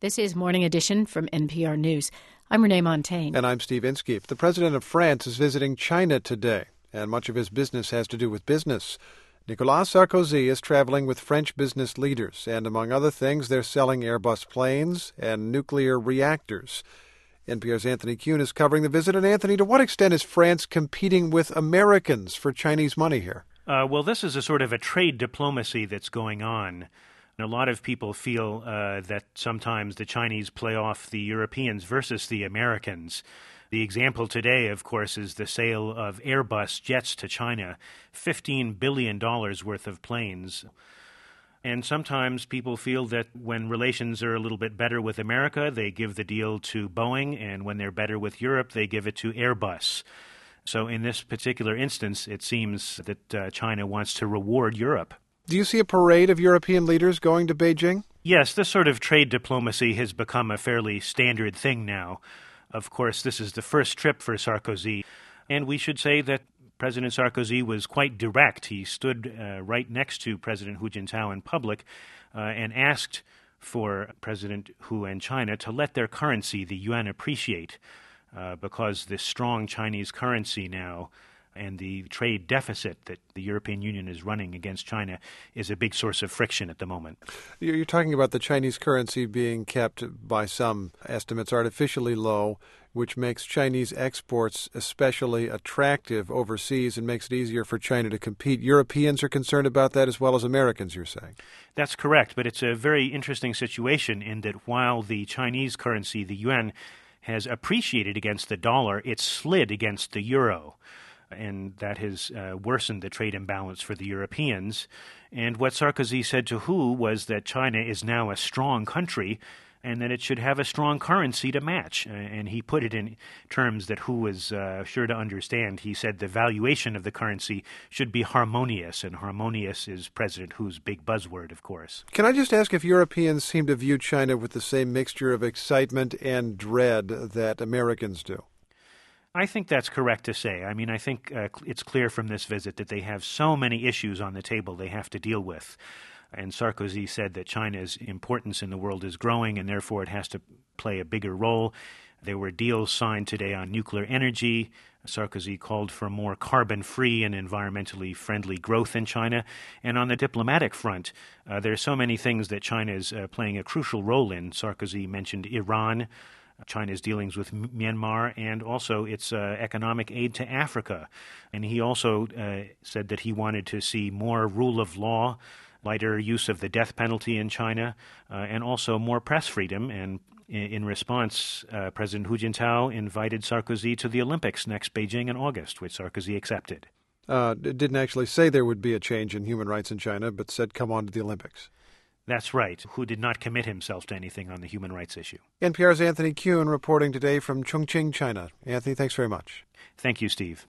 This is Morning Edition from NPR News. I'm Renee Montaigne. And I'm Steve Inskeep. The president of France is visiting China today, and much of his business has to do with business. Nicolas Sarkozy is traveling with French business leaders, and among other things, they're selling Airbus planes and nuclear reactors. NPR's Anthony Kuhn is covering the visit. And Anthony, to what extent is France competing with Americans for Chinese money here? Well, this is a sort of a trade diplomacy that's going on. And a lot of people feel that sometimes the Chinese play off the Europeans versus the Americans. The example today, of course, is the sale of Airbus jets to China, $15 billion worth of planes. And sometimes people feel that when relations are a little bit better with America, they give the deal to Boeing, and when they're better with Europe, they give it to Airbus. So in this particular instance, it seems that China wants to reward Europe. Do you see a parade of European leaders going to Beijing? Yes, this sort of trade diplomacy has become a fairly standard thing now. Of course, this is the first trip for Sarkozy, and we should say that President Sarkozy was quite direct. He stood right next to President Hu Jintao in public and asked for President Hu and China to let their currency, the yuan, appreciate because the strong Chinese currency now and the trade deficit that the European Union is running against China is a big source of friction at the moment. You're talking about the Chinese currency being kept, by some estimates, artificially low, which makes Chinese exports especially attractive overseas and makes it easier for China to compete. Europeans are concerned about that as well as Americans, you're saying. That's correct, but it's a very interesting situation in that while the Chinese currency, the yuan, has appreciated against the dollar, it's slid against the euro. And that has worsened the trade imbalance for the Europeans. And what Sarkozy said to Hu was that China is now a strong country and that it should have a strong currency to match. And he put it in terms that Hu was sure to understand. He said the valuation of the currency should be harmonious, and harmonious is President Hu's big buzzword, of course. Can I just ask if Europeans seem to view China with the same mixture of excitement and dread that Americans do? I think that's correct to say. I mean, I think it's clear from this visit that they have so many issues on the table they have to deal with. And Sarkozy said that China's importance in the world is growing, and therefore it has to play a bigger role. There were deals signed today on nuclear energy. Sarkozy called for more carbon-free and environmentally friendly growth in China. And on the diplomatic front, there are so many things that China is playing a crucial role in. Sarkozy mentioned Iran, China's dealings with Myanmar, and also its economic aid to Africa. And he also said that he wanted to see more rule of law, lighter use of the death penalty in China, and also more press freedom. And in response, President Hu Jintao invited Sarkozy to the Olympics next Beijing in August, which Sarkozy accepted. It didn't actually say there would be a change in human rights in China, but said come on to the Olympics. That's right, Hu did not commit himself to anything on the human rights issue. NPR's Anthony Kuhn reporting today from Chongqing, China. Anthony, thanks very much. Thank you, Steve.